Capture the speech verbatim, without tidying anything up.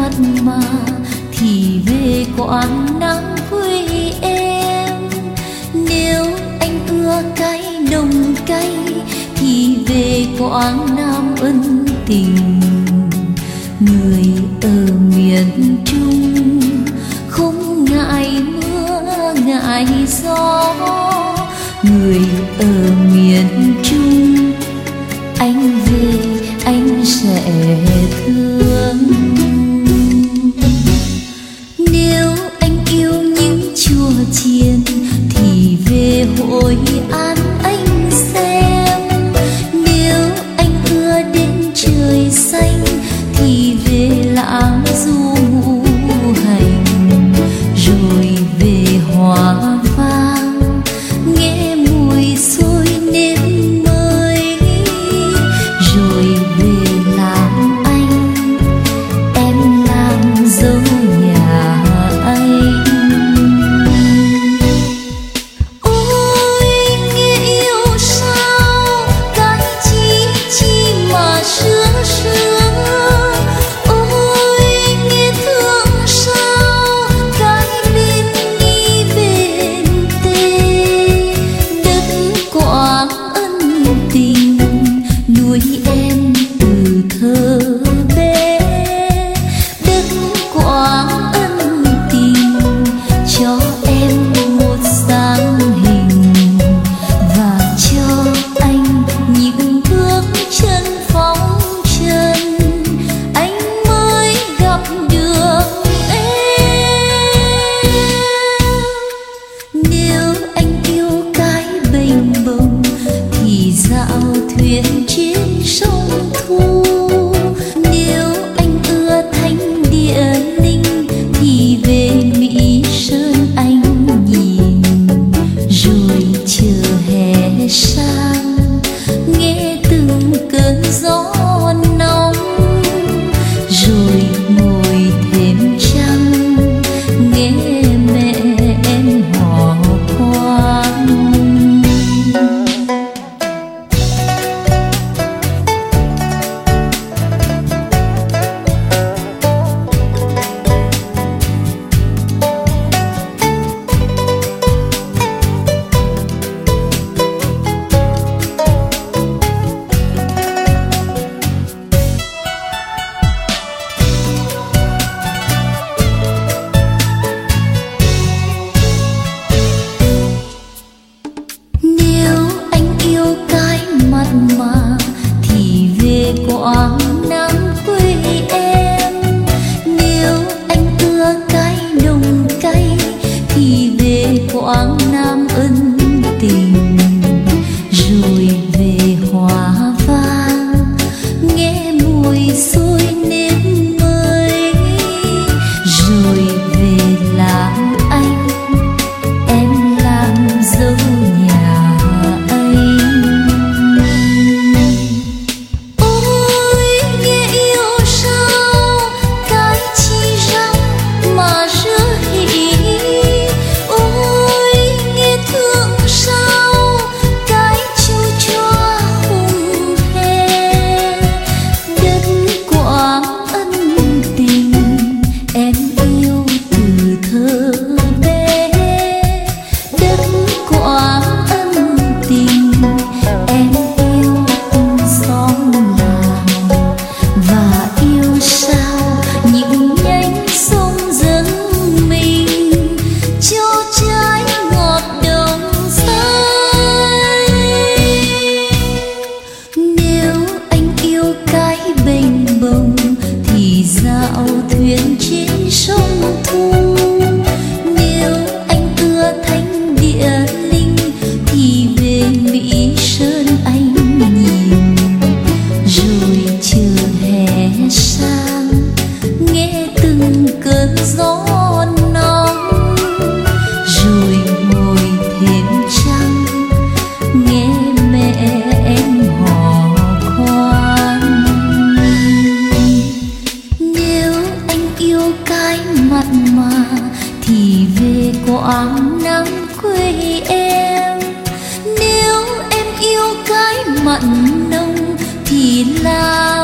mặn mà thì về Quảng Nam quê em. Nếu anh ưa cái nồng cay thì về Quảng Nam ân tình. Người ở miền Trung không ngại mưa ngại gió. Người ở miền Trung anh về anh sẽ thương. Nếu anh yêu những chùa chiền thì về Hội An anh xem. Nếu anh ưa đến trời xanh thì về Lãng Du ngũ hành. Rồi về Hoa Vang nghe mùi xôi nếp mới. Rồi về làm anh em làm dâu nhà anh. Ôi nghe yêu sao cái chi chi mà sướng sướng. Ôi nghe thương sao cái bên đi bên tê. Đất Quảng ân tình nuôi em từ thơ bé. Đất Quảng ân tình cho em một dáng hình và cho anh những bước chân phóng chân anh mới gặp được em. Nếu anh yêu cái bềnh bồng thì dạo thuyền trên sông Thu. Nếu anh ưa thánh địa linh thì về Mỹ Sơn anh nhìn. Rồi chờ hè sang nghe từng cơn gió nóng. Rồi ngồi thềm trăng nghe mẹ em hò khoan. Nếu anh yêu cái mặn mà thì về Quảng Nam quê em. Nếu anh ưa cái nồng cay thì về Quảng Nam ân tình. Rồi về Hoa Vang nghe mùi xôi nếp mới. Rồi về làm anh em làm dâu nhà anh. Ôi nghe yêu sao cái chi răng mà rứa hỉ. Ôi nghe thương sao cái chu choa hùng hè. Đất Quảng ân tình em yêu từ thơ bé. Đất Quảng ân tình em yêu từng xóm làng. Và yêu sao những nhánh sông dâng mình cho trái ngọt đồng xanh. Nếu anh yêu cái bềnh bồng thì dạo thuyền trên sông Thu. Nếu anh ưa thánh địa linh thì về Mỹ Sơn anh nhìn. Rồi chờ hè sang nghe từng cơn gió nóng. Rồi ngồi thềm trăng nghe mẹ em hò khoan. Nếu anh yêu cái mặn mà thì về Quảng Nam quê em. Nếu em yêu cái mặn nồng thì là